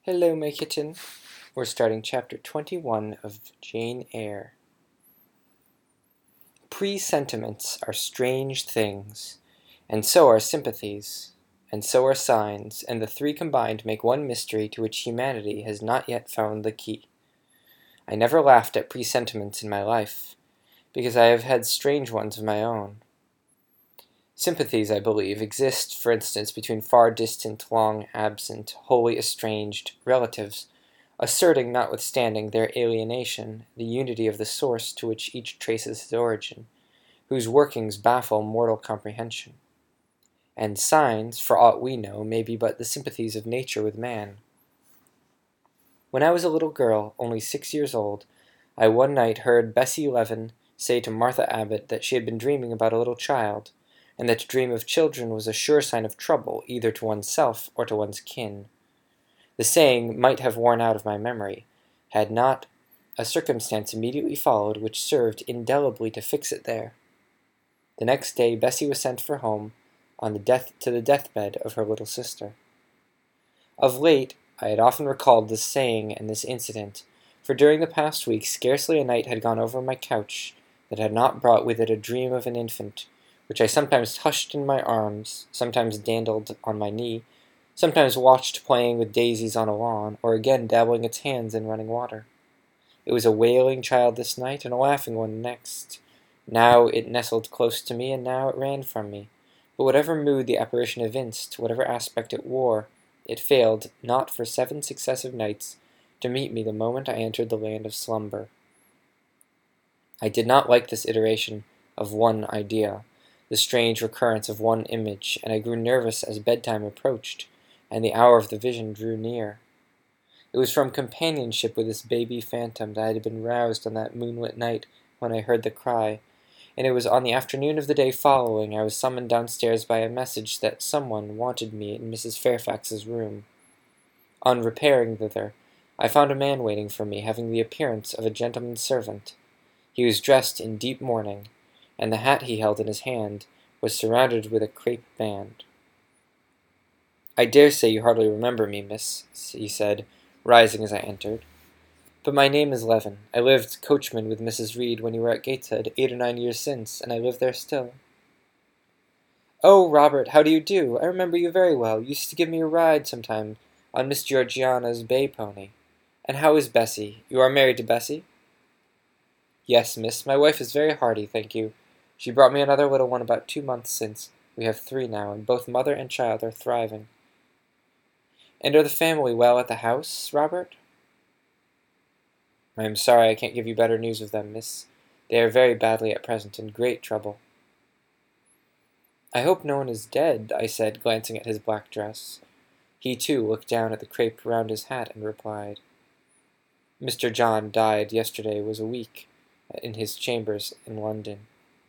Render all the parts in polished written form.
Hello, my kitten. We're starting chapter 21 of Jane Eyre. Presentiments are strange things, and so are sympathies, and so are signs, and the three combined make one mystery to which humanity has not yet found the key. I never laughed at presentiments in my life, because I have had strange ones of my own. Sympathies, I believe, exist, for instance, between far distant, long absent, wholly estranged relatives, asserting, notwithstanding their alienation, the unity of the source to which each traces his origin, whose workings baffle mortal comprehension. And signs, for aught we know, may be but the sympathies of nature with man. When I was a little girl, only 6 years old, I one night heard Bessie Leaven say to Martha Abbott that she had been dreaming about a little child, and that to dream of children was a sure sign of trouble, either to oneself or to one's kin. The saying might have worn out of my memory, had not a circumstance immediately followed which served indelibly to fix it there. The next day Bessie was sent for home to the deathbed of her little sister. Of late I had often recalled this saying and this incident, for during the past week scarcely a night had gone over my couch that had not brought with it a dream of an infant, which I sometimes hushed in my arms, sometimes dandled on my knee, sometimes watched playing with daisies on a lawn, or again dabbling its hands in running water. It was a wailing child this night, and a laughing one next. Now it nestled close to me, and now it ran from me. But whatever mood the apparition evinced, whatever aspect it wore, it failed not for 7 successive nights to meet me the moment I entered the land of slumber. I did not like this iteration of one idea, the strange recurrence of one image, and I grew nervous as bedtime approached, and the hour of the vision drew near. It was from companionship with this baby phantom that I had been roused on that moonlit night when I heard the cry, and it was on the afternoon of the day following I was summoned downstairs by a message that someone wanted me in Mrs. Fairfax's room. On repairing thither, I found a man waiting for me, having the appearance of a gentleman's servant. He was dressed in deep mourning, and the hat he held in his hand was surrounded with a crape band. "I dare say you hardly remember me, miss," he said, rising as I entered. "But my name is Leaven. I lived coachman with Mrs. Reed when you were at Gateshead 8 or 9 years since, and I live there still." "Oh, Robert, how do you do? I remember you very well. You used to give me a ride sometime on Miss Georgiana's bay pony. And how is Bessie? You are married to Bessie?" "Yes, miss. My wife is very hearty, thank you. She brought me another little one about 2 months since. We have 3 now, and both mother and child are thriving." "And are the family well at the house, Robert?" "I am sorry I can't give you better news of them, miss. They are very badly at present, in great trouble." "I hope no one is dead," I said, glancing at his black dress. He, too, looked down at the crape round his hat and replied, "Mr. John died yesterday was a week in his chambers in London."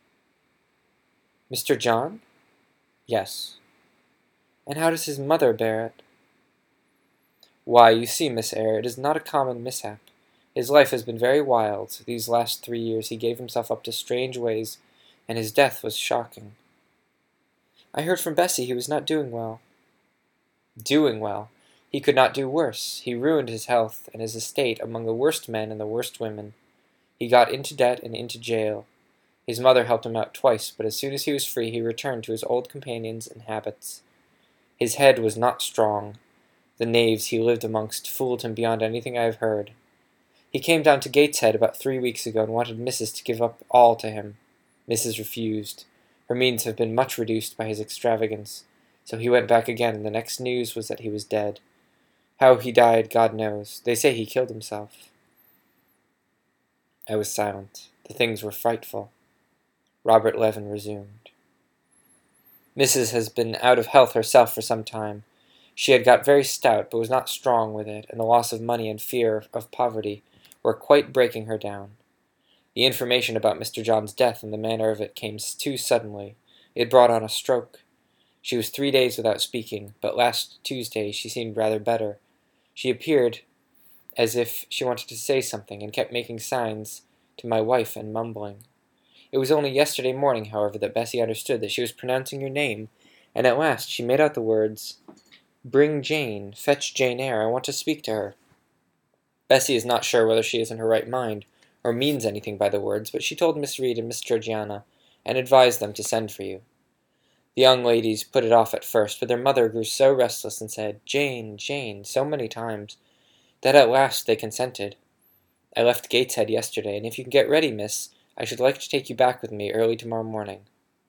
"Mr. John?" "Yes." "And how does his mother bear it?" "Why, you see, Miss Eyre, it is not a common mishap. His life has been very wild. These last 3 years he gave himself up to strange ways, and his death was shocking." "I heard from Bessie he was not doing well." "Doing well! He could not do worse. He ruined his health and his estate among the worst men and the worst women. He got into debt and into jail. His mother helped him out twice, but as soon as he was free he returned to his old companions and habits. His head was not strong. The knaves he lived amongst fooled him beyond anything I have heard. He came down to Gateshead about 3 weeks ago and wanted Mrs. to give up all to him. Mrs. refused. Her means have been much reduced by his extravagance, so he went back again, and the next news was that he was dead. How he died, God knows. They say he killed himself." I was silent. The things were frightful. Robert Leaven resumed. "Mrs. has been out of health herself for some time. She had got very stout, but was not strong with it, and the loss of money and fear of poverty were quite breaking her down. The information about Mr. John's death and the manner of it came too suddenly. It brought on a stroke. She was 3 days without speaking, but last Tuesday she seemed rather better. She appeared as if she wanted to say something, and kept making signs to my wife and mumbling. It was only yesterday morning, however, that Bessie understood that she was pronouncing your name, and at last she made out the words, Bring Jane. Fetch Jane Eyre. I want to speak to her." Bessie is not sure whether she is in her right mind, or means anything by the words, but she told Miss Reed and Miss Georgiana, and advised them to send for you. The young ladies put it off at first, but their mother grew so restless and said, "Jane, Jane," so many times, that at last they consented. I left Gateshead yesterday, and if you can get ready, miss, I should like to take you back with me early tomorrow morning.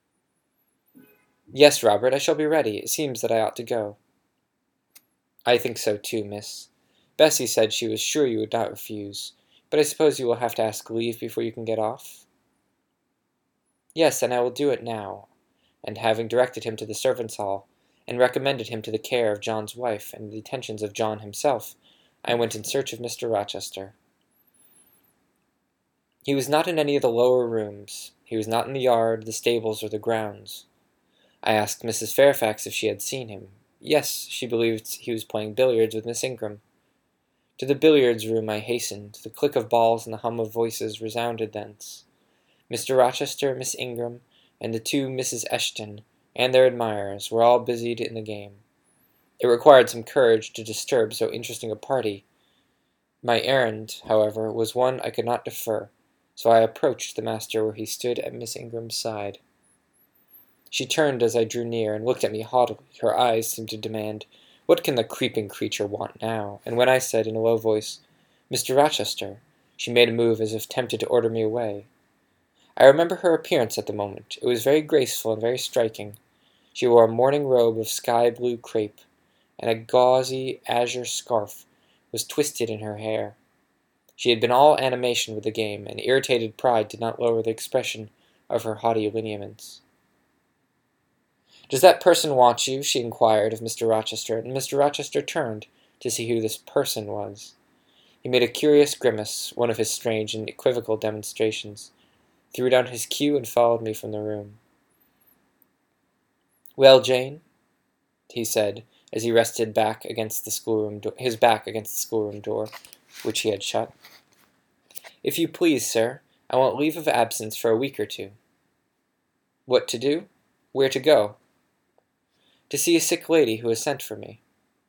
Yes, Robert, I shall be ready. It seems that I ought to go. I think so too, miss. Bessie said she was sure you would not refuse, but I suppose you will have to ask leave before you can get off? Yes, and I will do it now. And having directed him to the servants' hall, and recommended him to the care of John's wife and the attentions of John himself, I went in search of Mr. Rochester. He was not in any of the lower rooms. He was not in the yard, the stables, or the grounds. I asked Mrs. Fairfax if she had seen him. Yes, she believed he was playing billiards with Miss Ingram. To the billiards room I hastened. The click of balls and the hum of voices resounded thence. Mr. Rochester, Miss Ingram, and the two Misses Eshton, and their admirers, were all busied in the game. It required some courage to disturb so interesting a party. My errand, however, was one I could not defer, so I approached the master where he stood at Miss Ingram's side. She turned as I drew near, and looked at me haughtily. Her eyes seemed to demand, "What can the creeping creature want now?" And when I said, in a low voice, "Mr. Rochester," she made a move as if tempted to order me away. I remember her appearance at the moment. It was very graceful and very striking. She wore a morning robe of sky-blue crepe, and a gauzy azure scarf was twisted in her hair. She had been all animation with the game, and irritated pride did not lower the expression of her haughty lineaments. "Does that person want you?" she inquired of Mr. Rochester, and Mr. Rochester turned to see who this person was. He made a curious grimace, one of his strange and equivocal demonstrations, threw down his cue, and followed me from the room. "Well, Jane?" he said, as he rested back against the his back against the schoolroom door, which he had shut. "If you please, sir, I want leave of absence for a week or two." "What to do? Where to go?" "To see a sick lady who has sent for me."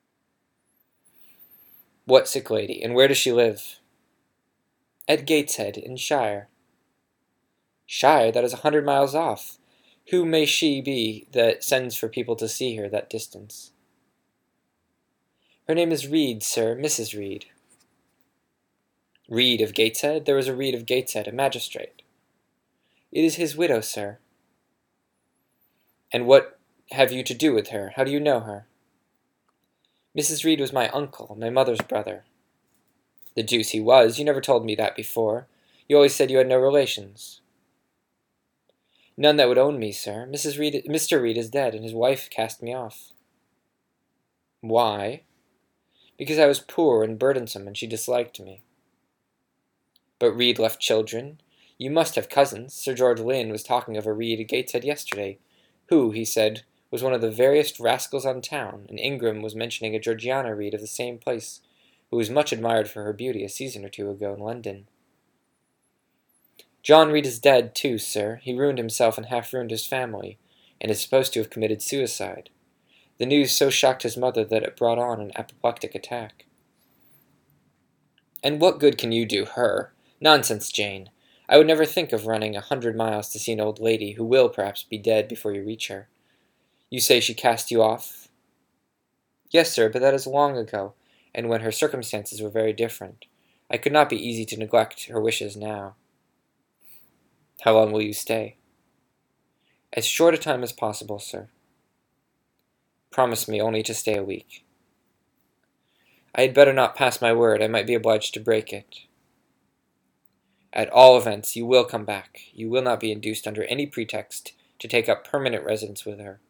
"What sick lady, and where does she live?" "At Gateshead, in Shire." "Shire? That is 100 miles off. Who may she be that sends for people to see her that distance?" "Her name is Reed, sir, Mrs. Reed." "Reed of Gateshead? There is a Reed of Gateshead, a magistrate." "It is his widow, sir." "And what have you to do with her? How do you know her?" "Mrs. Reed was my uncle, my mother's brother." "The deuce he was! You never told me that before. You always said you had no relations." "None that would own me, sir. Mr. Reed is dead, and his wife cast me off." "Why?" "Because I was poor and burdensome, and she disliked me." "But Reed left children. You must have cousins. Sir George Lynn was talking of a Reed at Gateshead yesterday, who, he said, was one of the veriest rascals on town, and Ingram was mentioning a Georgiana Reed of the same place, who was much admired for her beauty a season or two ago in London." "John Reed is dead, too, sir. He ruined himself and half ruined his family, and is supposed to have committed suicide. The news so shocked his mother that it brought on an apoplectic attack." "And what good can you do her? Nonsense, Jane. I would never think of running 100 miles to see an old lady who will, perhaps, be dead before you reach her. You say she cast you off?" "Yes, sir, but that is long ago, and when her circumstances were very different. I could not be easy to neglect her wishes now." "How long will you stay?" "As short a time as possible, sir." "Promise me only to stay a week." "I had better not pass my word. I might be obliged to break it." "At all events, you will come back. You will not be induced under any pretext to take up permanent residence with her."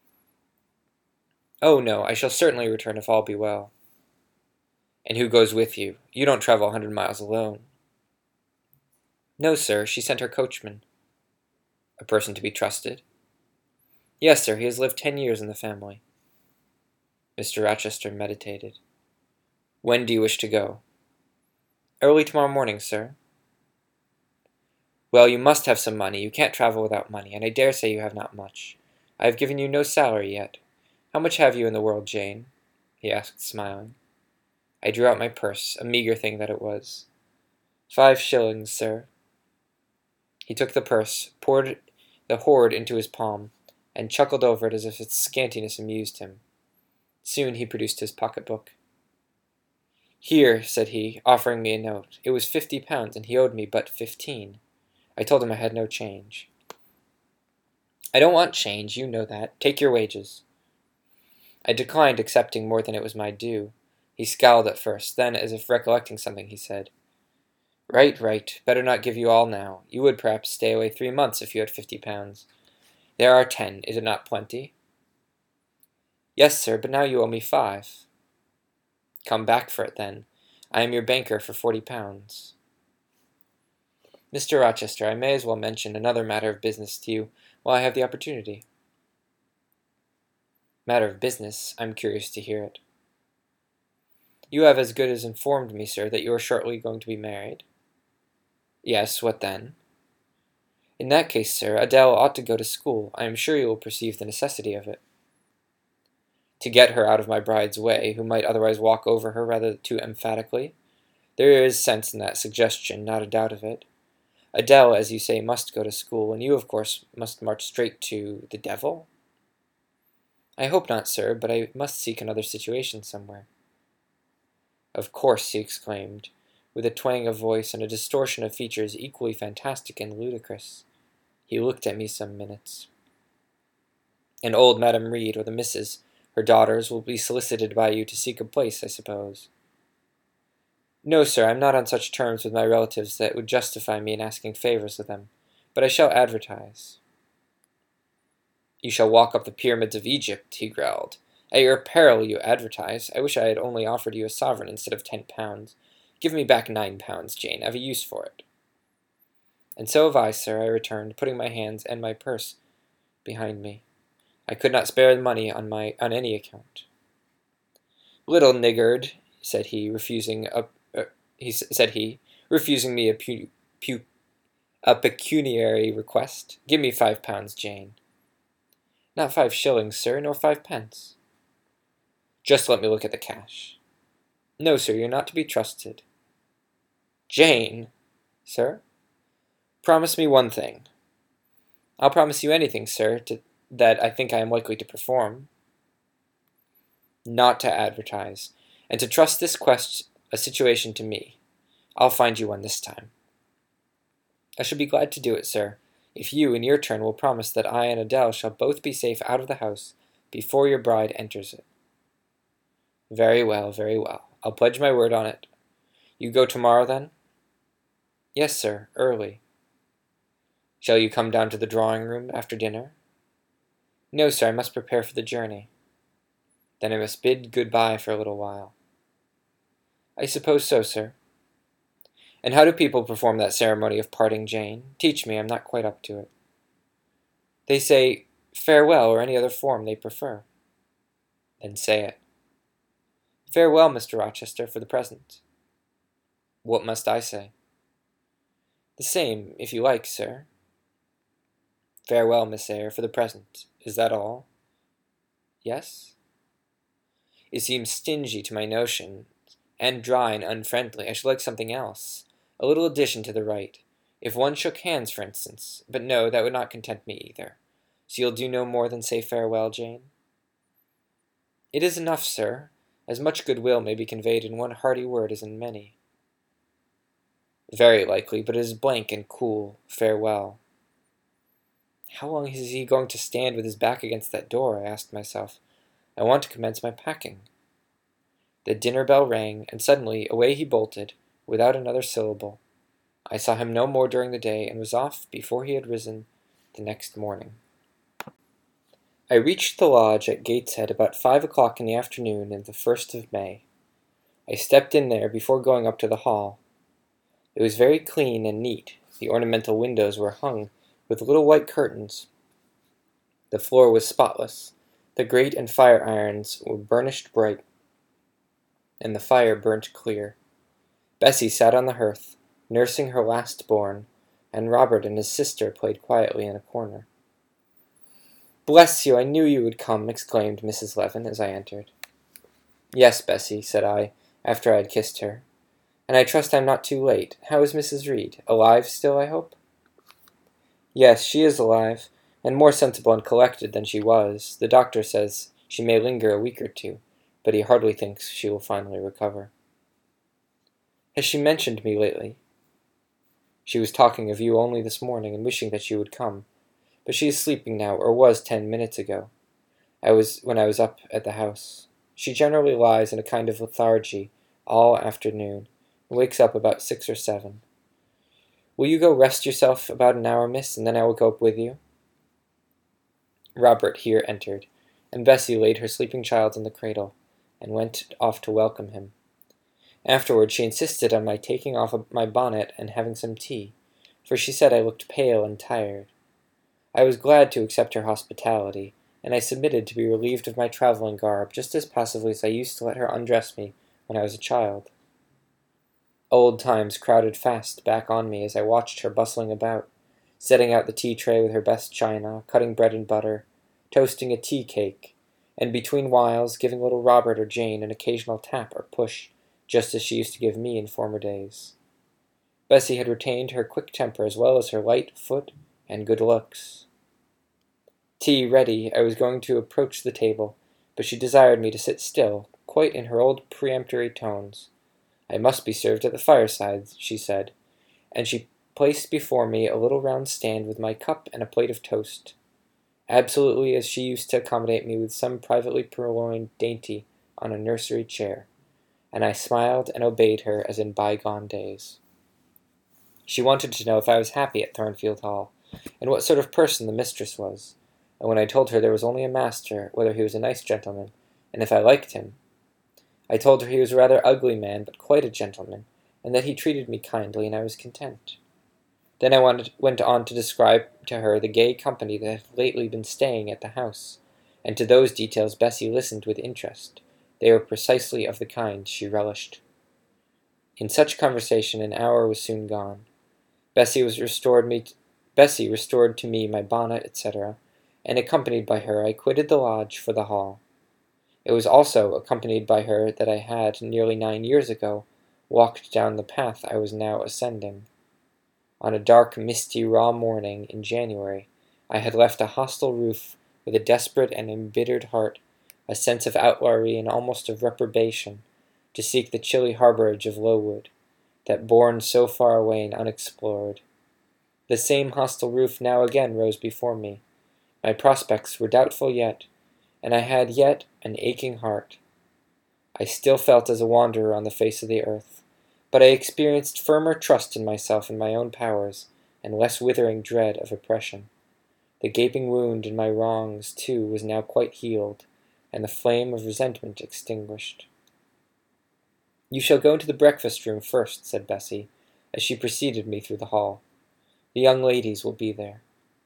"Oh, no, I shall certainly return if all be well." "And who goes with you? You don't travel 100 miles alone." "No, sir, she sent her coachman." "A person to be trusted?" "Yes, sir, he has lived 10 years in the family." Mr. Rochester meditated. "When do you wish to go?" "Early tomorrow morning, sir." "Well, you must have some money. You can't travel without money, and I dare say you have not much. I have given you no salary yet. How much have you in the world, Jane?" he asked, smiling. I drew out my purse, a meagre thing that it was. 5 shillings, sir. He took the purse, poured the hoard into his palm, and chuckled over it as if its scantiness amused him. Soon he produced his pocket-book. Here, said he, offering me a note. It was £50, and he owed me but 15. I told him I had no change. I don't want change, you know that. Take your wages. I declined accepting more than it was my due. He scowled at first, then, as if recollecting something, he said, Right, right. Better not give you all now. You would perhaps stay away 3 months if you had £50. There are 10. Is it not plenty? Yes, sir, but now you owe me 5. Come back for it, then. I am your banker for £40. Mr. Rochester, I may as well mention another matter of business to you while I have the opportunity. Matter of business? I'm curious to hear it. You have as good as informed me, sir, that you are shortly going to be married. Yes, what then? In that case, sir, Adele ought to go to school. I am sure you will perceive the necessity of it. To get her out of my bride's way, who might otherwise walk over her rather too emphatically. There is sense in that suggestion, not a doubt of it. Adele, as you say, must go to school, and you, of course, must march straight to the devil? I hope not, sir, but I must seek another situation somewhere. Of course, he exclaimed, with a twang of voice and a distortion of features equally fantastic and ludicrous. He looked at me some minutes. And old Madam Reed, or the Misses, her daughters, will be solicited by you to seek a place, I suppose. No, sir, I am not on such terms with my relatives that would justify me in asking favors of them, but I shall advertise. You shall walk up the pyramids of Egypt, he growled. At your peril you advertise. I wish I had only offered you a sovereign instead of £10. Give me back £9, Jane. I've a use for it. And so have I, sir, I returned, putting my hands and my purse behind me. I could not spare the money on any account. Little niggard, said he, refusing me a pecuniary request. Give me £5, Jane. Not 5 shillings, sir, nor 5 pence. Just let me look at the cash. No, sir, you're not to be trusted. Jane! Sir? Promise me one thing. I'll promise you anything, sir, that I think I am likely to perform. Not to advertise, and to trust this a situation to me. I'll find you one this time. I shall be glad to do it, sir, if you, in your turn, will promise that I and Adele shall both be safe out of the house before your bride enters it. Very well, very well. I'll pledge my word on it. You go tomorrow, then? Yes, sir, early. Shall you come down to the drawing-room after dinner? No, sir, I must prepare for the journey. Then I must bid good-bye for a little while. I suppose so, sir. And how do people perform that ceremony of parting, Jane? Teach me, I'm not quite up to it. They say farewell or any other form they prefer. Then say it. Farewell, Mr. Rochester, for the present. What must I say? The same, if you like, sir. Farewell, Miss Eyre, for the present. Is that all? Yes? It seems stingy to my notion, and dry and unfriendly. I should like something else. A little addition to the rite. If one shook hands, for instance. But no, that would not content me either. So you'll do no more than say farewell, Jane? It is enough, sir. As much goodwill may be conveyed in one hearty word as in many. Very likely, but it is blank and cool. Farewell. How long is he going to stand with his back against that door? I asked myself. I want to commence my packing. The dinner bell rang, and suddenly away he bolted, without another syllable. I saw him no more during the day, and was off before he had risen the next morning. I reached the lodge at Gateshead about 5 o'clock in the afternoon in the 1st of May. I stepped in there before going up to the hall. It was very clean and neat. The ornamental windows were hung with little white curtains. The floor was spotless. The grate and fire irons were burnished bright, and the fire burnt clear. Bessie sat on the hearth, nursing her last born, and Robert and his sister played quietly in a corner. "Bless you, I knew you would come," exclaimed Mrs. Levin as I entered. "Yes, Bessie," said I, after I had kissed her. "And I trust I'm not too late. How is Mrs. Reed? Alive still, I hope?" "Yes, she is alive, and more sensible and collected than she was. The doctor says she may linger a week or two, but he hardly thinks she will finally recover." "Has she mentioned me lately?" "She was talking of you only this morning, and wishing that you would come. But she is sleeping now, or was 10 minutes ago. When I was up at the house. She generally lies in a kind of lethargy all afternoon, and wakes up about 6 or 7. Will you go rest yourself about an hour, miss, and then I will go up with you?" Robert here entered, and Bessie laid her sleeping child in the cradle, and went off to welcome him. Afterward she insisted on my taking off my bonnet and having some tea, for she said I looked pale and tired. I was glad to accept her hospitality, and I submitted to be relieved of my travelling garb just as passively as I used to let her undress me when I was a child. Old times crowded fast back on me as I watched her bustling about, setting out the tea tray with her best china, cutting bread and butter, toasting a tea cake, and between whiles giving little Robert or Jane an occasional tap or push, just as she used to give me in former days. Bessie had retained her quick temper as well as her light foot and good looks. Tea ready, I was going to approach the table, but she desired me to sit still, quite in her old peremptory tones. "I must be served at the fireside," she said, and she placed before me a little round stand with my cup and a plate of toast, absolutely as she used to accommodate me with some privately purloined dainty on a nursery chair, and I smiled and obeyed her as in bygone days. She wanted to know if I was happy at Thornfield Hall, and what sort of person the mistress was, and when I told her there was only a master, whether he was a nice gentleman, and if I liked him. I told her he was a rather ugly man, but quite a gentleman, and that he treated me kindly, and I was content. Then I went on to describe to her the gay company that had lately been staying at the house, and to those details Bessie listened with interest. They were precisely of the kind she relished. In such conversation an hour was soon gone. Bessie restored to me my bonnet, etc., and accompanied by her I quitted the lodge for the hall. It was also accompanied by her that I had, nearly 9 years ago, walked down the path I was now ascending. On a dark, misty, raw morning in January, I had left a hostel roof with a desperate and embittered heart, a sense of outlawry and almost of reprobation, to seek the chilly harbourage of Lowood, that bourne so far away and unexplored. The same hostel roof now again rose before me. My prospects were doubtful yet, and I had yet an aching heart. I still felt as a wanderer on the face of the earth, but I experienced firmer trust in myself and my own powers, and less withering dread of oppression. The gaping wound in my wrongs, too, was now quite healed, and the flame of resentment extinguished. "You shall go into the breakfast-room first," said Bessie, as she preceded me through the hall. "The young ladies will be there."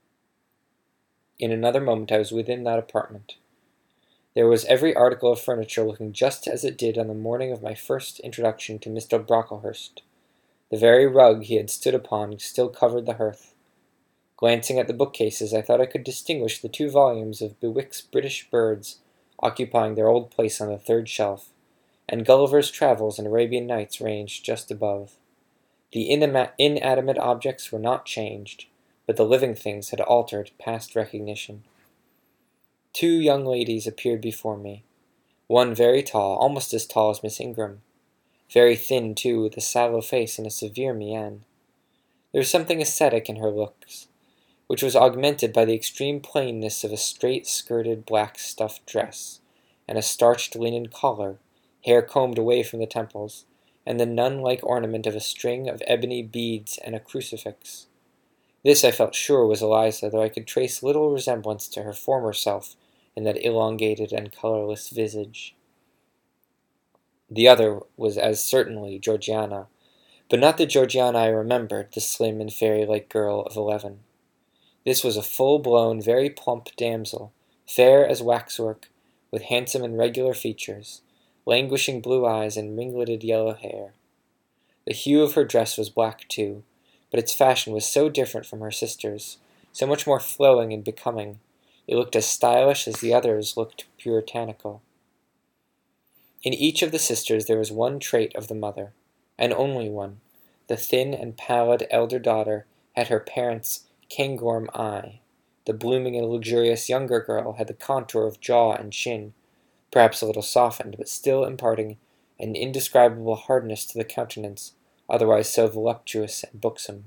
In another moment I was within that apartment. There was every article of furniture looking just as it did on the morning of my first introduction to Mr. Brocklehurst. The very rug he had stood upon still covered the hearth. Glancing at the bookcases, I thought I could distinguish the 2 volumes of Bewick's British Birds occupying their old place on the third shelf, and Gulliver's Travels and Arabian Nights ranged just above. The inanimate objects were not changed, but the living things had altered past recognition. 2 young ladies appeared before me. One very tall, almost as tall as Miss Ingram. Very thin, too, with a sallow face and a severe mien. There was something ascetic in her looks, which was augmented by the extreme plainness of a straight-skirted black stuff dress, and a starched linen collar, hair combed away from the temples, and the nun-like ornament of a string of ebony beads and a crucifix. This I felt sure was Eliza, though I could trace little resemblance to her former self in that elongated and colourless visage. The other was as certainly Georgiana, but not the Georgiana I remembered, the slim and fairy-like girl of 11. This was a full-blown, very plump damsel, fair as waxwork, with handsome and regular features, languishing blue eyes, and ringleted yellow hair. The hue of her dress was black too, but its fashion was so different from her sister's, so much more flowing and becoming, it looked as stylish as the others looked puritanical. In each of the sisters there was one trait of the mother, and only one. The thin and pallid elder daughter had her parents' cairngorm eye. The blooming and luxurious younger girl had the contour of jaw and chin, perhaps a little softened, but still imparting an indescribable hardness to the countenance, otherwise so voluptuous and buxom.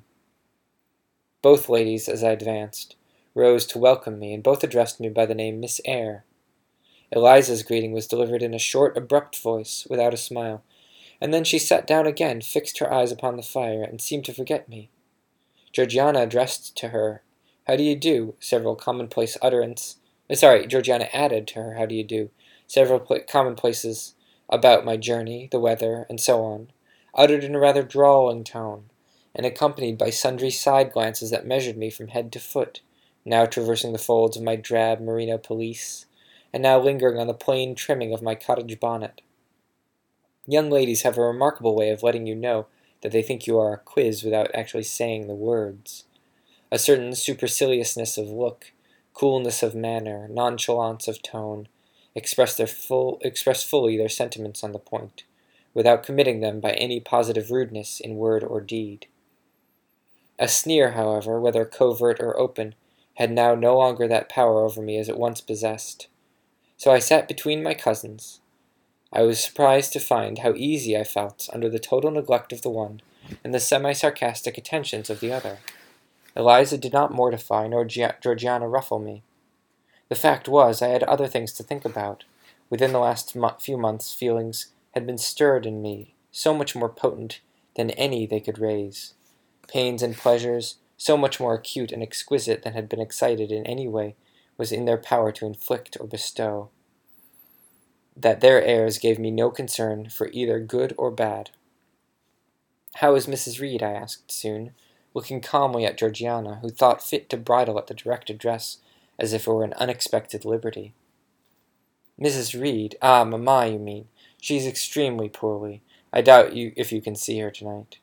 Both ladies, as I advanced, rose to welcome me, and both addressed me by the name Miss Eyre. Eliza's greeting was delivered in a short, abrupt voice, without a smile, and then she sat down again, fixed her eyes upon the fire, and seemed to forget me. Georgiana addressed to her, "How do you do?" several commonplace utterance. Georgiana added to her, "How do you do?" several commonplaces about my journey, the weather, and so on, uttered in a rather drawling tone, and accompanied by sundry side glances that measured me from head to foot, now traversing the folds of my drab merino pelisse, and now lingering on the plain trimming of my cottage bonnet. Young ladies have a remarkable way of letting you know that they think you are a quiz without actually saying the words. A certain superciliousness of look, coolness of manner, nonchalance of tone, express fully their sentiments on the point, without committing them by any positive rudeness in word or deed. A sneer, however, whether covert or open, had now no longer that power over me as it once possessed. So I sat between my cousins. I was surprised to find how easy I felt under the total neglect of the one and the semi-sarcastic attentions of the other. Eliza did not mortify, nor Georgiana ruffle me. The fact was, I had other things to think about. Within the last few months, feelings had been stirred in me, so much more potent than any they could raise. Pains and pleasures, so much more acute and exquisite than had been excited in any way, was in their power to inflict or bestow. That their airs gave me no concern for either good or bad. "How is Mrs. Reed?" I asked soon, looking calmly at Georgiana, who thought fit to bridle at the direct address as if it were an unexpected liberty. "Mrs. Reed? Ah, mamma, you mean. She is extremely poorly. I doubt if you can see her tonight."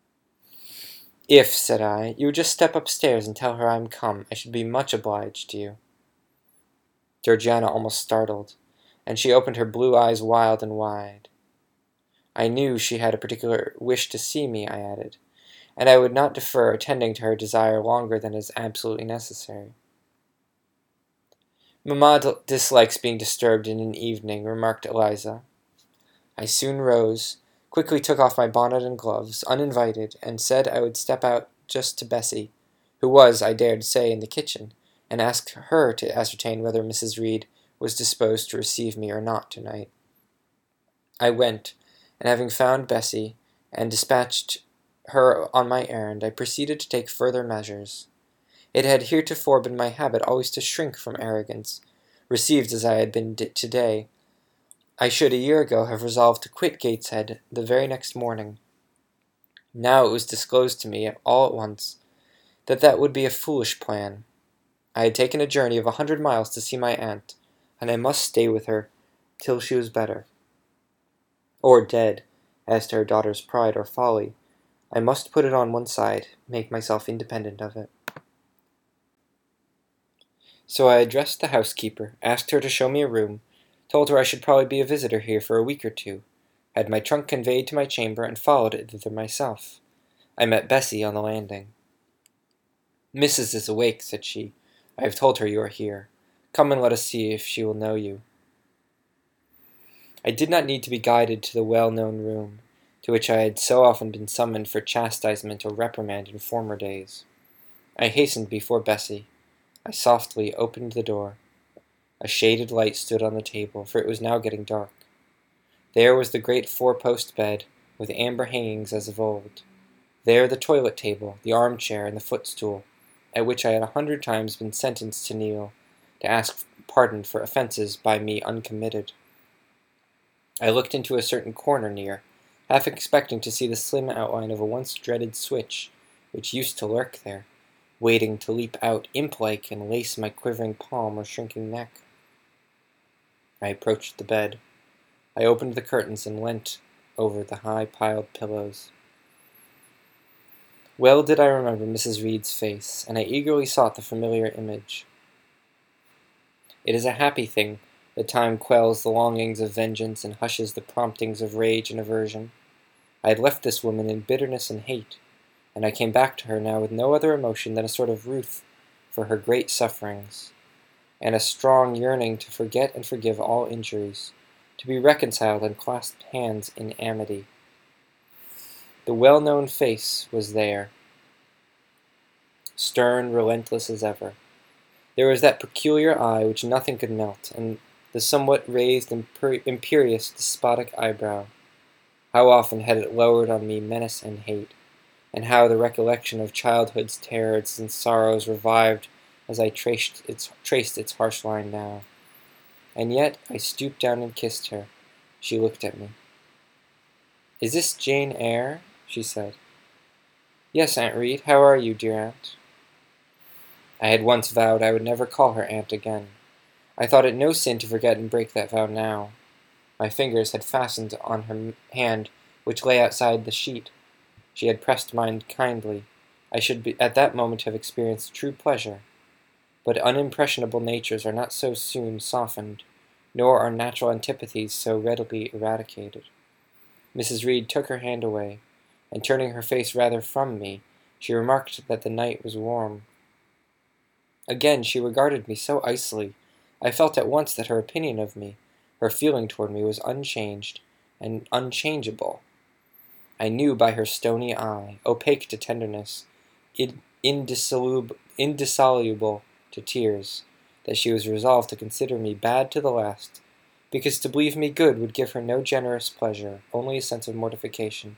"If," said I, "you would just step upstairs and tell her I am come, I should be much obliged to you." Georgiana almost startled, and she opened her blue eyes wide and wide. "I knew she had a particular wish to see me," I added, "and I would not defer attending to her desire longer than is absolutely necessary." "Mamma dislikes being disturbed in an evening," remarked Eliza. I soon rose, quickly took off my bonnet and gloves, uninvited, and said I would step out just to Bessie, who was, I dared say, in the kitchen, and ask her to ascertain whether Mrs. Reed was disposed to receive me or not tonight. I went, and having found Bessie, and dispatched her on my errand, I proceeded to take further measures. It had heretofore been my habit always to shrink from arrogance. Received as I had been to-day, I should a year ago have resolved to quit Gateshead the very next morning. Now it was disclosed to me all at once that that would be a foolish plan. I had taken a journey of 100 miles to see my aunt, and I must stay with her till she was better. Or dead, as to her daughter's pride or folly. I must put it on one side, make myself independent of it. So I addressed the housekeeper, asked her to show me a room, told her I should probably be a visitor here for a week or two, had my trunk conveyed to my chamber, and followed it thither myself. I met Bessie on the landing. "Missus is awake," said she. "I have told her you are here. Come and let us see if she will know you." I did not need to be guided to the well-known room, to which I had so often been summoned for chastisement or reprimand in former days. I hastened before Bessie. I softly opened the door. A shaded light stood on the table, for it was now getting dark. There was the great four-post bed, with amber hangings as of old. There the toilet table, the armchair, and the footstool, at which I had 100 times been sentenced to kneel, to ask pardon for offences by me uncommitted. I looked into a certain corner near, half expecting to see the slim outline of a once dreaded switch, which used to lurk there, waiting to leap out imp-like and lace my quivering palm or shrinking neck. I approached the bed. I opened the curtains and leant over the high-piled pillows. Well did I remember Mrs. Reed's face, and I eagerly sought the familiar image. It is a happy thing The time quells the longings of vengeance and hushes the promptings of rage and aversion. I had left this woman in bitterness and hate, and I came back to her now with no other emotion than a sort of ruth for her great sufferings, and a strong yearning to forget and forgive all injuries, to be reconciled and clasp hands in amity. The well-known face was there, stern, relentless as ever. There was that peculiar eye which nothing could melt, and the somewhat raised, imperious, despotic eyebrow. How often had it lowered on me menace and hate, and how the recollection of childhood's terrors and sorrows revived as I traced its harsh line now. And yet I stooped down and kissed her. She looked at me. "Is this Jane Eyre?" she said. "Yes, Aunt Reed. How are you, dear aunt?" I had once vowed I would never call her aunt again. I thought it no sin to forget and break that vow now. My fingers had fastened on her hand, which lay outside the sheet. She had pressed mine kindly. I should at that moment have experienced true pleasure. But unimpressionable natures are not so soon softened, nor are natural antipathies so readily eradicated. Mrs. Reed took her hand away, and turning her face rather from me, she remarked that the night was warm. Again she regarded me so icily. I felt at once that her opinion of me, her feeling toward me, was unchanged and unchangeable. I knew by her stony eye, opaque to tenderness, indissoluble to tears, that she was resolved to consider me bad to the last, because to believe me good would give her no generous pleasure, only a sense of mortification.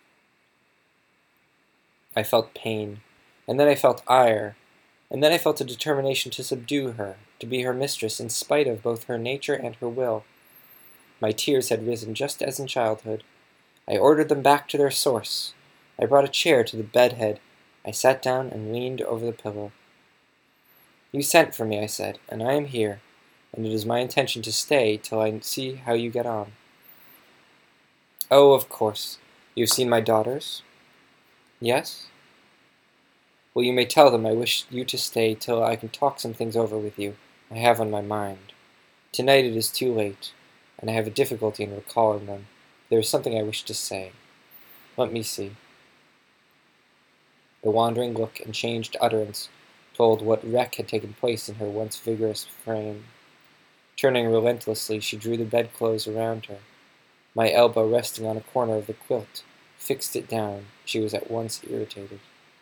I felt pain, and then I felt ire, and then I felt a determination to subdue her, to be her mistress in spite of both her nature and her will. My tears had risen just as in childhood. I ordered them back to their source. I brought a chair to the bedhead. I sat down and leaned over the pillow. "You sent for me," I said, "and I am here, and it is my intention to stay till I see how you get on." "Oh, of course. You have seen my daughters?" "Yes." "Well, you may tell them I wish you to stay till I can talk some things over with you I have on my mind. Tonight it is too late, and I have a difficulty in recalling them. There is something I wish to say. Let me see." The wandering look and changed utterance told what wreck had taken place in her once vigorous frame. Turning relentlessly, she drew the bedclothes around her. My elbow resting on a corner of the quilt, fixed it down. She was at once irritated.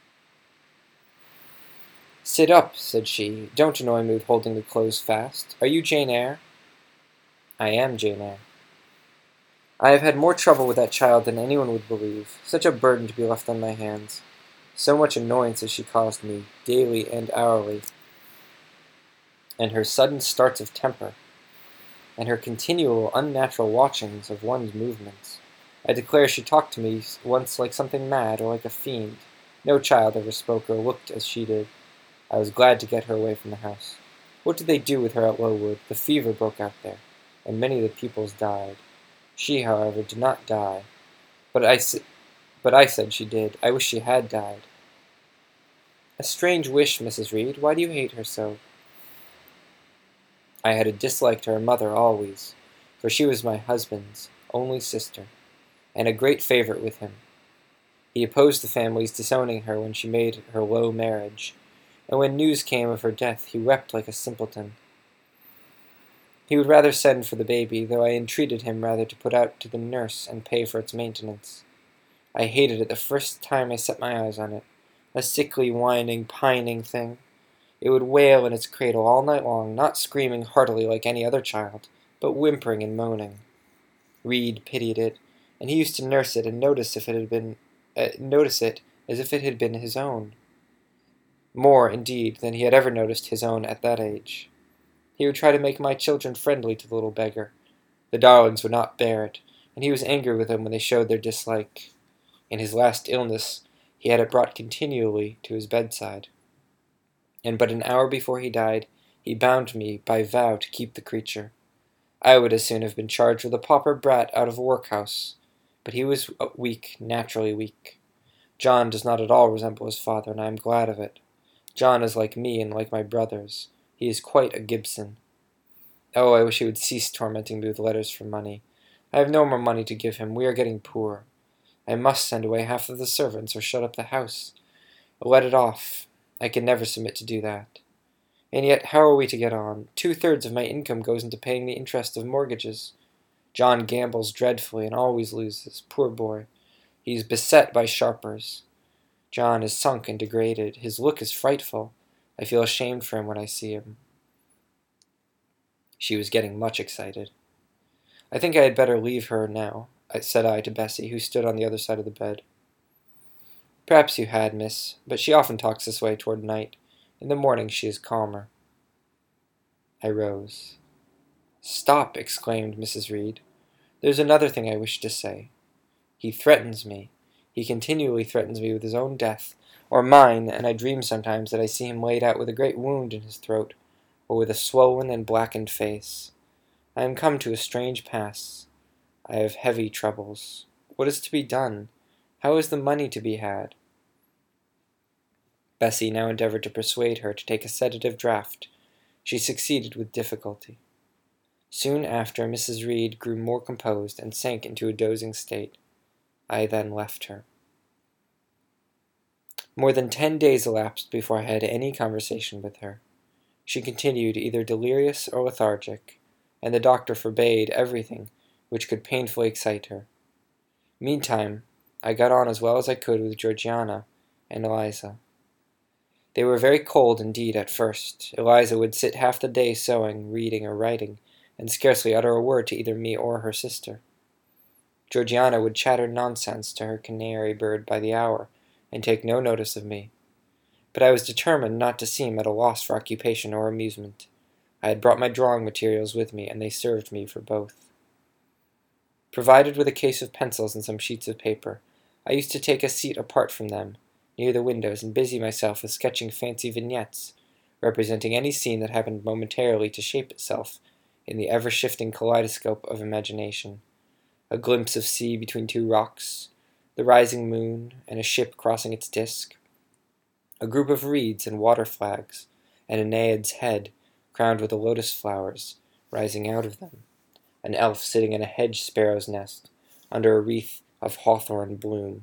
"Sit up," said she. "Don't annoy me with holding the clothes fast. Are you Jane Eyre?" "I am Jane Eyre." "I have had more trouble with that child than anyone would believe. Such a burden to be left on my hands. So much annoyance as she caused me, daily and hourly. And her sudden starts of temper, and her continual unnatural watchings of one's movements. I declare she talked to me once like something mad, or like a fiend. No child ever spoke or looked as she did. I was glad to get her away from the house. What did they do with her at Lowood? The fever broke out there, and many of the pupils died. She, however, did not die. But I said she did. I wish she had died." "A strange wish, Mrs. Reed. Why do you hate her so?" "I had a dislike to her mother always, for she was my husband's only sister, and a great favorite with him. He opposed the family's disowning her when she made her low marriage, and when news came of her death he wept like a simpleton. He would rather send for the baby, though I entreated him rather to put out to the nurse and pay for its maintenance. I hated it the first time I set my eyes on it, a sickly, whining, pining thing. It would wail in its cradle all night long, not screaming heartily like any other child, but whimpering and moaning. Reed pitied it, and he used to nurse it and notice it as if it had been his own. More, indeed, than he had ever noticed his own at that age. He would try to make my children friendly to the little beggar. The darlings would not bear it, and he was angry with them when they showed their dislike. In his last illness he had it brought continually to his bedside, and but an hour before he died he bound me by vow to keep the creature. I would as soon have been charged with a pauper brat out of a workhouse, but he was weak, naturally weak. John does not at all resemble his father, and I am glad of it. John is like me and like my brothers. He is quite a Gibson. Oh, I wish he would cease tormenting me with letters for money. I have no more money to give him. We are getting poor. I must send away half of the servants or shut up the house. Let it off. I can never submit to do that. And yet, how are we to get on? 2/3 of my income goes into paying the interest of mortgages. John gambles dreadfully and always loses. Poor boy. He is beset by sharpers. John is sunk and degraded. His look is frightful. I feel ashamed for him when I see him. She was getting much excited. I think I had better leave her now, said I to Bessie, who stood on the other side of the bed. Perhaps you had, miss, but she often talks this way toward night. In the morning she is calmer. I rose. Stop, exclaimed Mrs. Reed. There's another thing I wish to say. He threatens me. He continually threatens me with his own death, or mine, and I dream sometimes that I see him laid out with a great wound in his throat, or with a swollen and blackened face. I am come to a strange pass. I have heavy troubles. What is to be done? How is the money to be had? Bessie now endeavored to persuade her to take a sedative draught. She succeeded with difficulty. Soon after, Mrs. Reed grew more composed and sank into a dozing state. I then left her. More than 10 days elapsed before I had any conversation with her. She continued either delirious or lethargic, and the doctor forbade everything which could painfully excite her. Meantime, I got on as well as I could with Georgiana and Eliza. They were very cold indeed at first. Eliza would sit half the day sewing, reading, or writing, and scarcely utter a word to either me or her sister. Georgiana would chatter nonsense to her canary bird by the hour, and take no notice of me. But I was determined not to seem at a loss for occupation or amusement. I had brought my drawing materials with me, and they served me for both. Provided with a case of pencils and some sheets of paper, I used to take a seat apart from them, near the windows, and busy myself with sketching fancy vignettes, representing any scene that happened momentarily to shape itself in the ever-shifting kaleidoscope of imagination. A glimpse of sea between two rocks, the rising moon, and a ship crossing its disk, a group of reeds and water flags, and a naiad's head, crowned with the lotus flowers, rising out of them, an elf sitting in a hedge sparrow's nest, under a wreath of hawthorn bloom.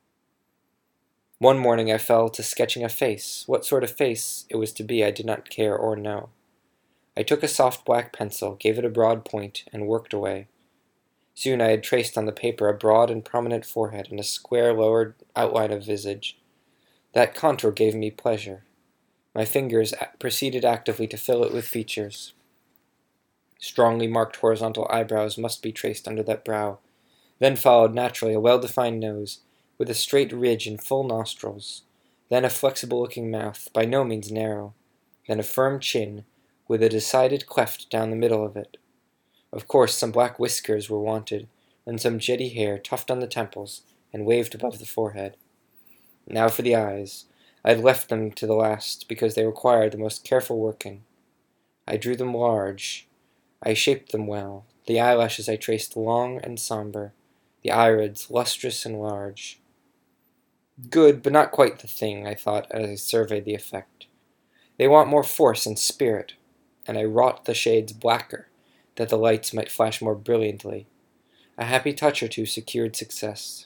One morning I fell to sketching a face. What sort of face it was to be I did not care or know. I took a soft black pencil, gave it a broad point, and worked away. Soon I had traced on the paper a broad and prominent forehead and a square lower outline of visage. That contour gave me pleasure. My fingers proceeded actively to fill it with features. Strongly marked horizontal eyebrows must be traced under that brow. Then followed naturally a well-defined nose, with a straight ridge and full nostrils. Then a flexible-looking mouth, by no means narrow. Then a firm chin, with a decided cleft down the middle of it. Of course, some black whiskers were wanted, and some jetty hair tufted on the temples and waved above the forehead. Now for the eyes. I had left them to the last, because they required the most careful working. I drew them large. I shaped them well. The eyelashes I traced long and somber, the irids lustrous and large. Good, but not quite the thing, I thought as I surveyed the effect. They want more force and spirit, and I wrought the shades blacker, that the lights might flash more brilliantly. A happy touch or two secured success.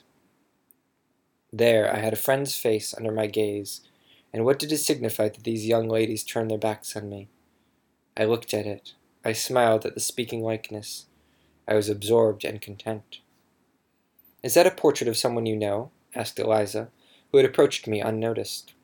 There I had a friend's face under my gaze, and what did it signify that these young ladies turned their backs on me? I looked at it. I smiled at the speaking likeness. I was absorbed and content. "Is that a portrait of someone you know?" asked Eliza, who had approached me unnoticed.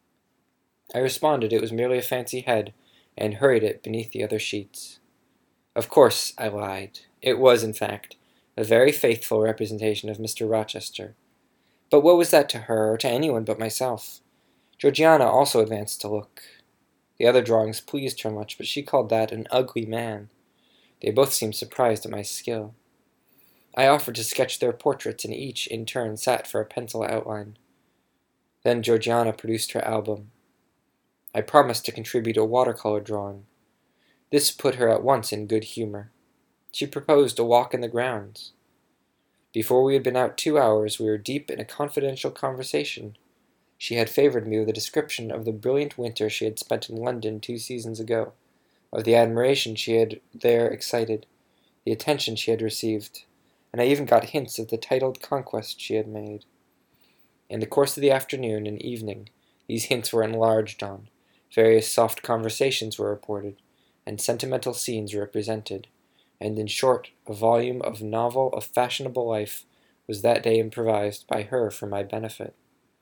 I responded it was merely a fancy head, and hurried it beneath the other sheets. Of course, I lied. It was, in fact, a very faithful representation of Mr. Rochester. But what was that to her, or to anyone but myself? Georgiana also advanced to look. The other drawings pleased her much, but she called that an ugly man. They both seemed surprised at my skill. I offered to sketch their portraits, and each, in turn, sat for a pencil outline. Then Georgiana produced her album. I promised to contribute a watercolor drawing. This put her at once in good humor. She proposed a walk in the grounds. Before we had been out 2 hours, we were deep in a confidential conversation. She had favored me with a description of the brilliant winter she had spent in London 2 seasons ago, of the admiration she had there excited, the attention she had received, and I even got hints of the titled conquest she had made. In the course of the afternoon and evening, these hints were enlarged on, various soft conversations were reported, and sentimental scenes represented, and in short, a volume of novel of fashionable life was that day improvised by her for my benefit.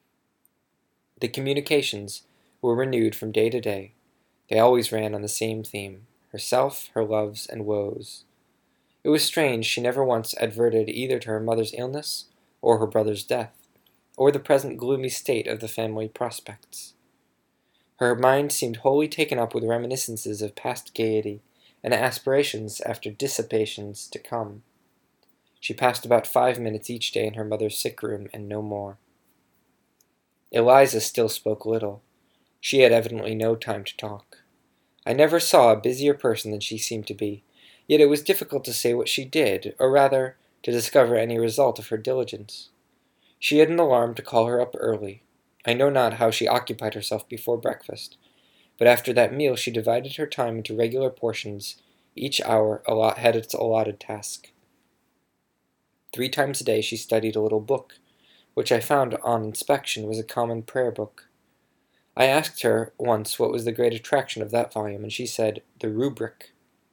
The communications were renewed from day to day. They always ran on the same theme, herself, her loves, and woes. It was strange she never once adverted either to her mother's illness, or her brother's death, or the present gloomy state of the family prospects. Her mind seemed wholly taken up with reminiscences of past gaiety, and aspirations after dissipations to come. She passed about 5 minutes each day in her mother's sick room, and no more. Eliza still spoke little. She had evidently no time to talk. I never saw a busier person than she seemed to be, yet it was difficult to say what she did, or rather, to discover any result of her diligence. She had an alarm to call her up early. I know not how she occupied herself before breakfast, but after that meal she divided her time into regular portions. Each hour had its allotted task. 3 times a day she studied a little book, which I found on inspection was a common prayer book. I asked her once what was the great attraction of that volume, and she said, "The rubric."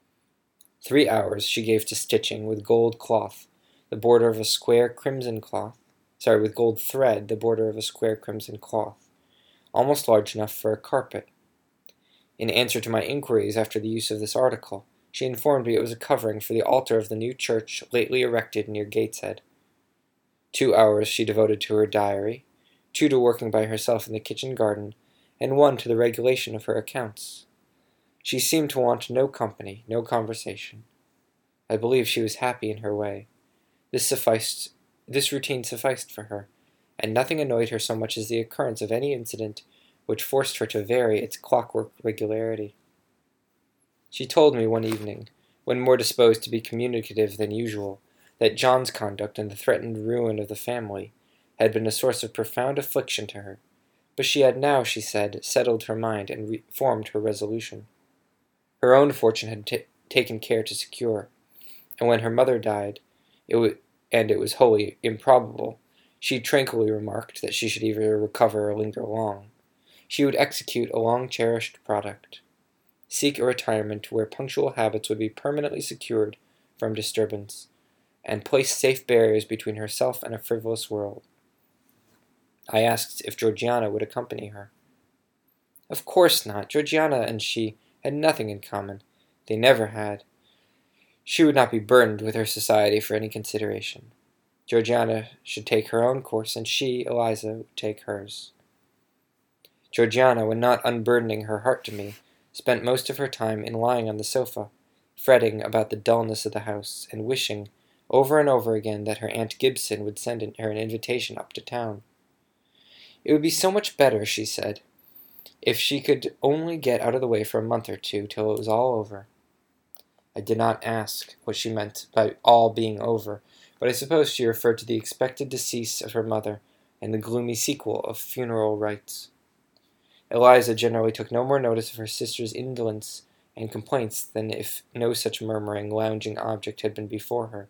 3 hours she gave to stitching with gold cloth, the border of a square crimson cloth, with gold thread, the border of a square crimson cloth, almost large enough for a carpet. In answer to my inquiries after the use of this article, she informed me it was a covering for the altar of the new church lately erected near Gateshead. 2 hours she devoted to her diary, 2 to working by herself in the kitchen garden, and 1 to the regulation of her accounts. She seemed to want no company, no conversation. I believe she was happy in her way. This routine sufficed for her, and nothing annoyed her so much as the occurrence of any incident which forced her to vary its clockwork regularity. She told me one evening, when more disposed to be communicative than usual, that John's conduct and the threatened ruin of the family had been a source of profound affliction to her, but she had now, she said, settled her mind and formed her resolution. Her own fortune had taken care to secure, and when her mother died, and it was wholly improbable, she tranquilly remarked that she should either recover or linger long. She would execute a long-cherished project, seek a retirement where punctual habits would be permanently secured from disturbance, and place safe barriers between herself and a frivolous world. I asked if Georgiana would accompany her. Of course not. Georgiana and she had nothing in common. They never had. She would not be burdened with her society for any consideration. Georgiana should take her own course, and she, Eliza, would take hers. Georgiana, when not unburdening her heart to me, spent most of her time in lying on the sofa, fretting about the dullness of the house, and wishing, over and over again, that her Aunt Gibson would send her an invitation up to town. It would be so much better, she said, if she could only get out of the way for a month or 2 till it was all over. I did not ask what she meant by all being over, but I suppose she referred to the expected decease of her mother and the gloomy sequel of funeral rites. Eliza generally took no more notice of her sister's indolence and complaints than if no such murmuring, lounging object had been before her.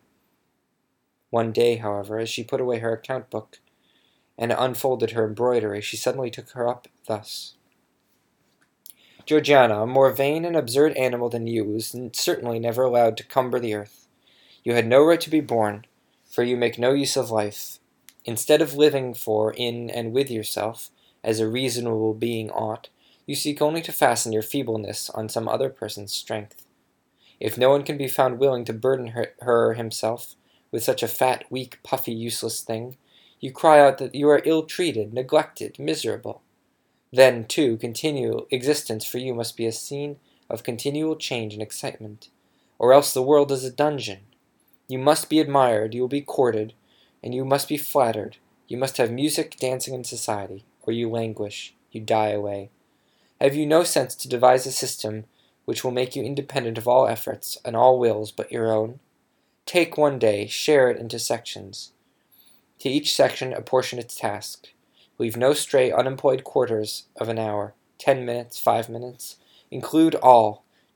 One day, however, as she put away her account-book and unfolded her embroidery, she suddenly took her up thus. "Georgiana, a more vain and absurd animal than you was certainly never allowed to cumber the earth. You had no right to be born, for you make no use of life. Instead of living for, in, and with yourself, as a reasonable being ought, you seek only to fasten your feebleness on some other person's strength. If no one can be found willing to burden her himself with such a fat, weak, puffy, useless thing, you cry out that you are ill-treated, neglected, miserable. Then, too, continual existence for you must be a scene of continual change and excitement, or else the world is a dungeon. You must be admired, you will be courted, and you must be flattered. You must have music, dancing, and society, or you languish, you die away. Have you no sense to devise a system which will make you independent of all efforts and all wills but your own? Take one day, share it into sections. To each section apportion its task. Leave no stray unemployed quarters of an hour, 10 minutes, 5 minutes. Include all.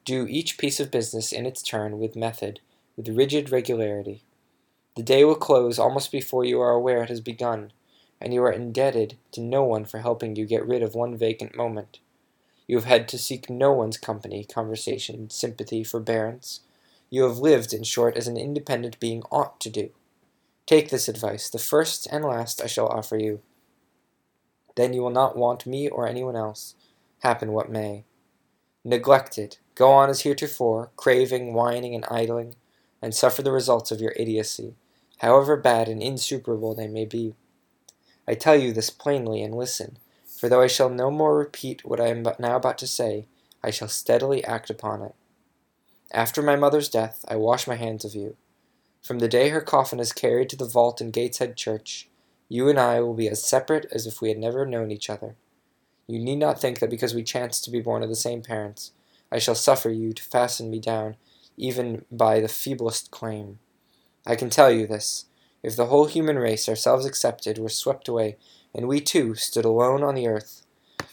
Do each piece of business in its turn with method, with rigid regularity. The day will close almost before you are aware it has begun, and you are indebted to no one for helping you get rid of one vacant moment. You have had to seek no one's company, conversation, sympathy, forbearance. You have lived, in short, as an independent being ought to do. Take this advice, the first and last I shall offer you. Then you will not want me or anyone else, happen what may. Neglect it. Go on as heretofore, craving, whining, and idling, and suffer the results of your idiocy, however bad and insuperable they may be. I tell you this plainly, and listen, for though I shall no more repeat what I am now about to say, I shall steadily act upon it. After my mother's death, I wash my hands of you. From the day her coffin is carried to the vault in Gateshead Church, you and I will be as separate as if we had never known each other. You need not think that because we chance to be born of the same parents, I shall suffer you to fasten me down, even by the feeblest claim. I can tell you this, if the whole human race, ourselves excepted, were swept away, and we too stood alone on the earth,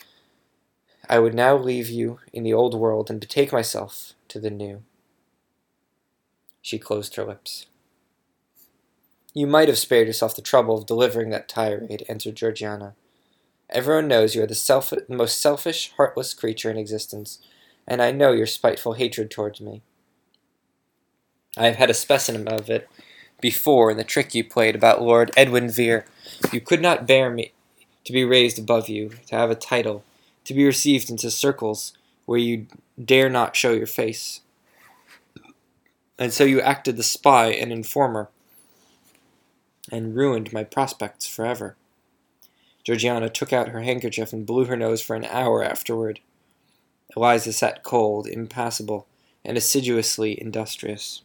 I would now leave you in the old world and betake myself to the new. She closed her lips. You might have spared yourself the trouble of delivering that tirade, answered Georgiana. Everyone knows you are the most selfish, heartless creature in existence, and I know your spiteful hatred towards me. I have had a specimen of it before in the trick you played about Lord Edwin Vere. You could not bear me to be raised above you, to have a title, to be received into circles where you dare not show your face. And so you acted the spy and informer, and ruined my prospects forever. Georgiana took out her handkerchief and blew her nose for an hour afterward. Eliza sat cold, impassible, and assiduously industrious.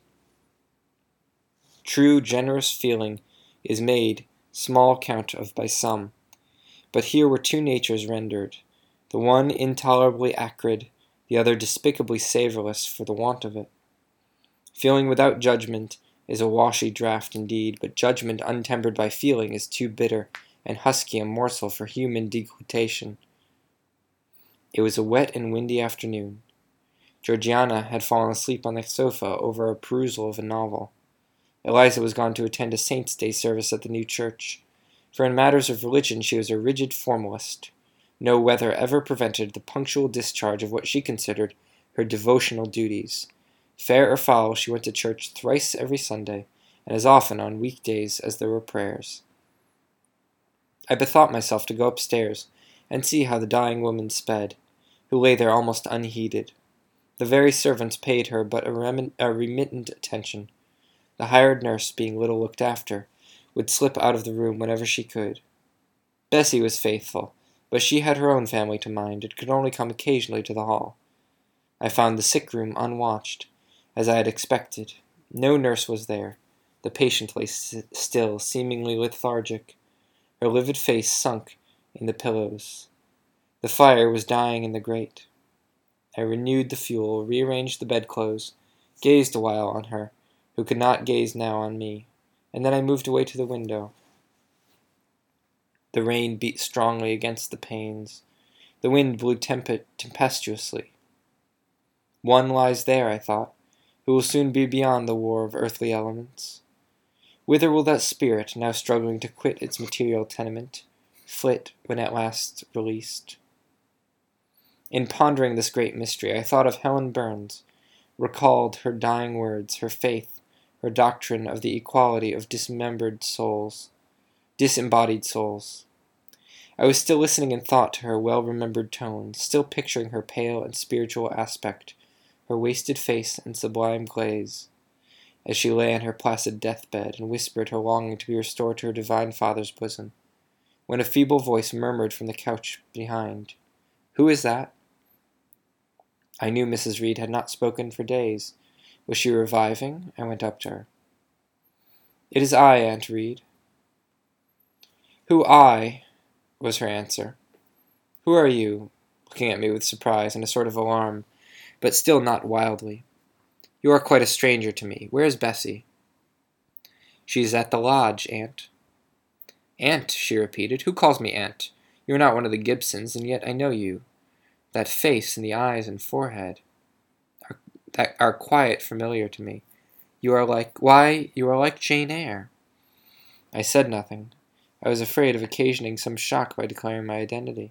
True, generous feeling is made small count of by some, but here were two natures rendered, the one intolerably acrid, the other despicably savourless for the want of it. Feeling without judgment is a washy draught indeed, but judgment untempered by feeling is too bitter and husky a morsel for human deglutation. It was a wet and windy afternoon. Georgiana had fallen asleep on the sofa over a perusal of a novel. Eliza was gone to attend a Saints' Day service at the new church, for in matters of religion she was a rigid formalist. No weather ever prevented the punctual discharge of what she considered her devotional duties. Fair or foul, she went to church thrice every Sunday, and as often on weekdays as there were prayers. I bethought myself to go upstairs and see how the dying woman sped, who lay there almost unheeded. The very servants paid her but a remittent attention. The hired nurse, being little looked after, would slip out of the room whenever she could. Bessie was faithful, but she had her own family to mind, and could only come occasionally to the hall. I found the sick room unwatched, as I had expected. No nurse was there. The patient lay still, seemingly lethargic, her livid face sunk in the pillows. The fire was dying in the grate. I renewed the fuel, rearranged the bedclothes, gazed a while on her, who could not gaze now on me, and then I moved away to the window. The rain beat strongly against the panes. The wind blew tempestuously. One lies there, I thought, who will soon be beyond the war of earthly elements. Whither will that spirit, now struggling to quit its material tenement, flit when at last released? In pondering this great mystery, I thought of Helen Burns, recalled her dying words, her faith, her doctrine of the equality of disembodied souls. I was still listening in thought to her well-remembered tones, still picturing her pale and spiritual aspect, her wasted face and sublime glaze, as she lay on her placid deathbed and whispered her longing to be restored to her divine Father's bosom, when a feeble voice murmured from the couch behind, "Who is that?" I knew Mrs. Reed had not spoken for days. Was she reviving? I went up to her. "It is I, Aunt Reed." "Who I?" was her answer. "Who are you?" looking at me with surprise and a sort of alarm, but still not wildly. "You are quite a stranger to me. Where is Bessie?" "She is at the lodge, Aunt." "Aunt," she repeated. "Who calls me Aunt? You are not one of the Gibsons, and yet I know you. That face and the eyes and forehead are that are quite familiar to me. You are like Jane Eyre." I said nothing. I was afraid of occasioning some shock by declaring my identity.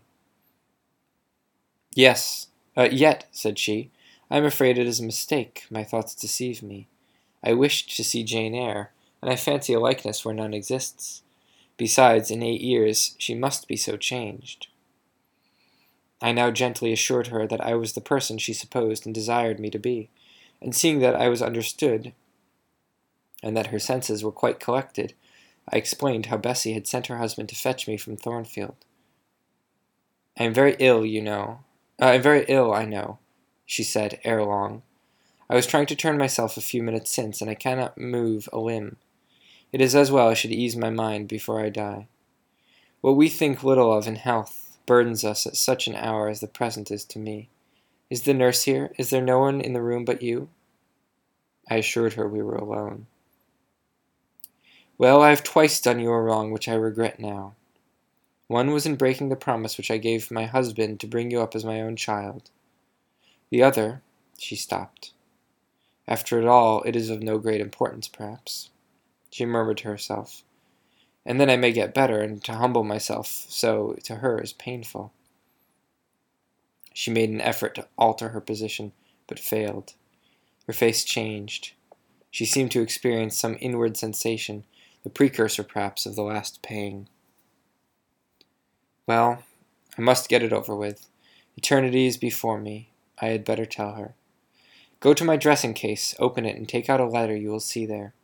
"Yet," said she, "I am afraid it is a mistake. My thoughts deceive me. I wished to see Jane Eyre, and I fancy a likeness where none exists. Besides, in 8 years she must be so changed." I now gently assured her that I was the person she supposed and desired me to be, and seeing that I was understood, and that her senses were quite collected, I explained how Bessie had sent her husband to fetch me from Thornfield. "I am very ill, I know," she said, ere long. "I was trying to turn myself a few minutes since, and I cannot move a limb. It is as well I should ease my mind before I die. What we think little of in health burdens us at such an hour as the present is to me. Is the nurse here? Is there no one in the room but you?" I assured her we were alone. "Well, I have twice done you a wrong which I regret now. One was in breaking the promise which I gave my husband to bring you up as my own child. The other—" She stopped. "After it all, it is of no great importance, perhaps," she murmured to herself. "And then I may get better, and to humble myself so to her is painful." She made an effort to alter her position, but failed. Her face changed. She seemed to experience some inward sensation, the precursor, perhaps, of the last pang. "Well, I must get it over with. Eternity is before me. I had better tell her. Go to my dressing-case, open it, and take out a letter you will see there."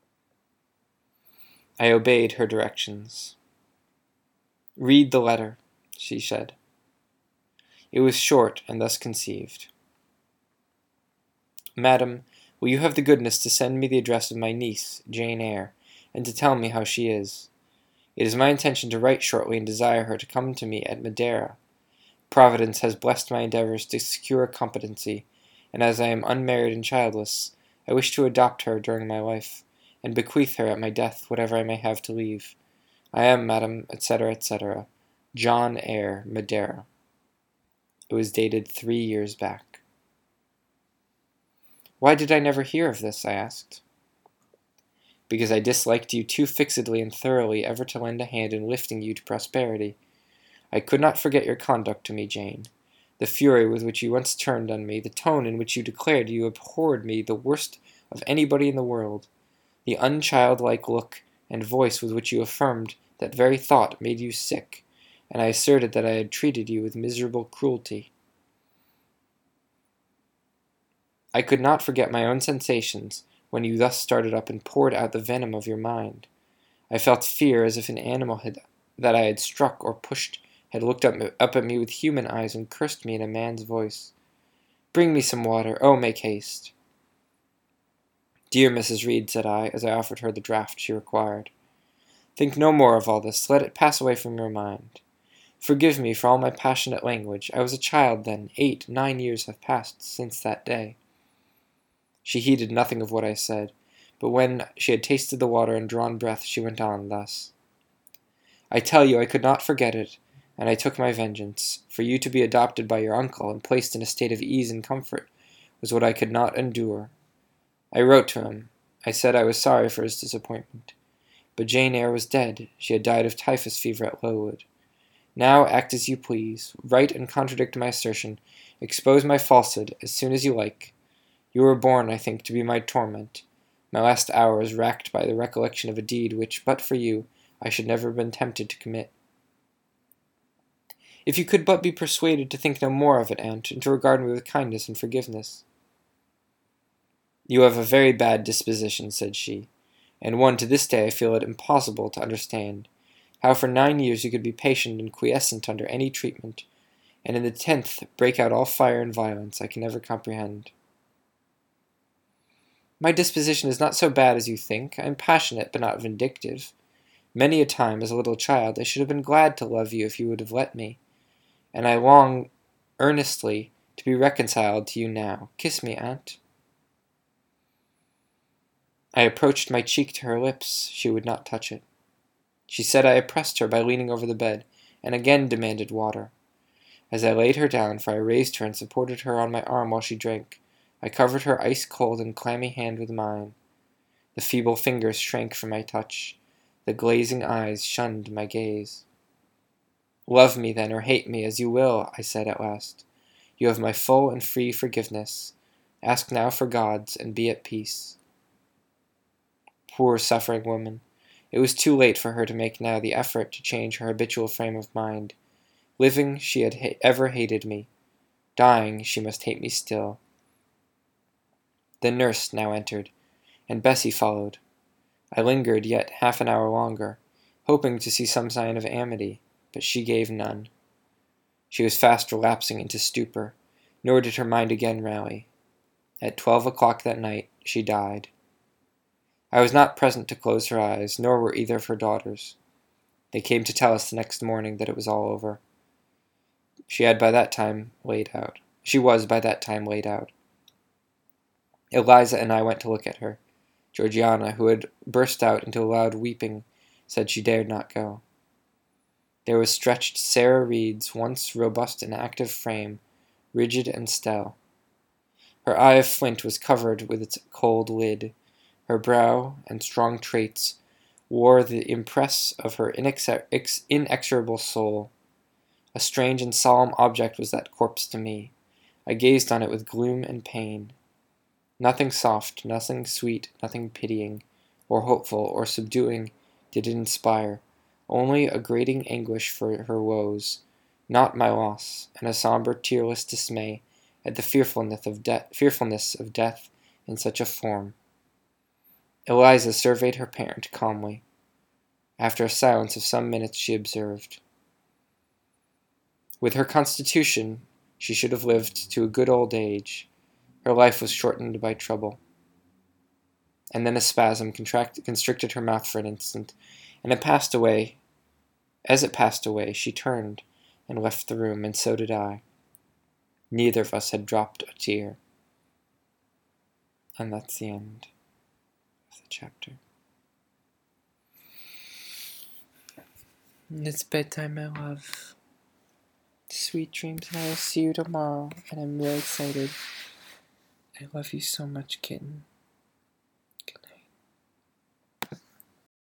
I obeyed her directions. "Read the letter," she said. It was short, and thus conceived. "Madam, will you have the goodness to send me the address of my niece, Jane Eyre, and to tell me how she is? It is my intention to write shortly and desire her to come to me at Madeira. Providence has blessed my endeavors to secure a competency, and as I am unmarried and childless, I wish to adopt her during my life, and bequeath her at my death whatever I may have to leave. I am, madam, etc., etc., John Eyre, Madeira." It was dated 3 years back. "Why did I never hear of this?" I asked. "Because I disliked you too fixedly and thoroughly ever to lend a hand in lifting you to prosperity. I could not forget your conduct to me, Jane. The fury with which you once turned on me, the tone in which you declared you abhorred me the worst of anybody in the world, the unchildlike look and voice with which you affirmed that very thought made you sick, and I asserted that I had treated you with miserable cruelty. I could not forget my own sensations when you thus started up and poured out the venom of your mind. I felt fear as if an animal that I had struck or pushed had looked up at me with human eyes and cursed me in a man's voice. Bring me some water. Oh, make haste." "Dear Mrs. Reed," said I, as I offered her the draught she required, "think no more of all this. Let it pass away from your mind. Forgive me for all my passionate language. I was a child then. 8, 9 years have passed since that day." She heeded nothing of what I said, but when she had tasted the water and drawn breath, she went on thus: "I tell you I could not forget it, and I took my vengeance. For you to be adopted by your uncle and placed in a state of ease and comfort was what I could not endure. I wrote to him. I said I was sorry for his disappointment. But Jane Eyre was dead. She had died of typhus fever at Lowood. Now act as you please. Write and contradict my assertion. Expose my falsehood as soon as you like. You were born, I think, to be my torment. My last hour is racked by the recollection of a deed which, but for you, I should never have been tempted to commit. If you could but be persuaded to think no more of it, aunt, and to regard me with kindness and forgiveness." "You have a very bad disposition," said she, "and one to this day I feel it impossible to understand. How for 9 years you could be patient and quiescent under any treatment, and in the 10th break out all fire and violence, I can never comprehend." "My disposition is not so bad as you think. I am passionate, but not vindictive. Many a time, as a little child, I should have been glad to love you if you would have let me, and I long earnestly to be reconciled to you now. Kiss me, aunt." I approached my cheek to her lips. She would not touch it. She said I oppressed her by leaning over the bed, and again demanded water. As I laid her down, for I raised her and supported her on my arm while she drank, I covered her ice-cold and clammy hand with mine. The feeble fingers shrank from my touch. The glazing eyes shunned my gaze. "Love me, then, or hate me, as you will," I said at last. "You have my full and free forgiveness. Ask now for God's, and be at peace." Poor suffering woman! It was too late for her to make now the effort to change her habitual frame of mind. Living, she had ever hated me. Dying, she must hate me still. The nurse now entered, and Bessie followed. I lingered yet half an hour longer, hoping to see some sign of amity, but she gave none. She was fast relapsing into stupor, nor did her mind again rally. At 12 o'clock that night she died. I was not present to close her eyes, nor were either of her daughters. They came to tell us the next morning that it was all over. She was by that time laid out. Eliza and I went to look at her. Georgiana, who had burst out into loud weeping, said she dared not go. There was stretched Sarah Reed's once robust and active frame, rigid and still. Her eye of flint was covered with its cold lid. Her brow and strong traits wore the impress of her inexorable soul. A strange and solemn object was that corpse to me. I gazed on it with gloom and pain. Nothing soft, nothing sweet, nothing pitying, or hopeful, or subduing did it inspire, only a grating anguish for her woes, not my loss, and a somber, tearless dismay at the fearfulness of death in such a form. Eliza surveyed her parent calmly. After a silence of some minutes she observed, "With her constitution, she should have lived to a good old age. Her life was shortened by trouble." And then a spasm constricted her mouth for an instant, and it passed away. As it passed away, she turned and left the room, and so did I. Neither of us had dropped a tear. And that's the end of the chapter. And it's bedtime, my love. Sweet dreams, and I will see you tomorrow, and I'm really excited. I love you so much, kitten.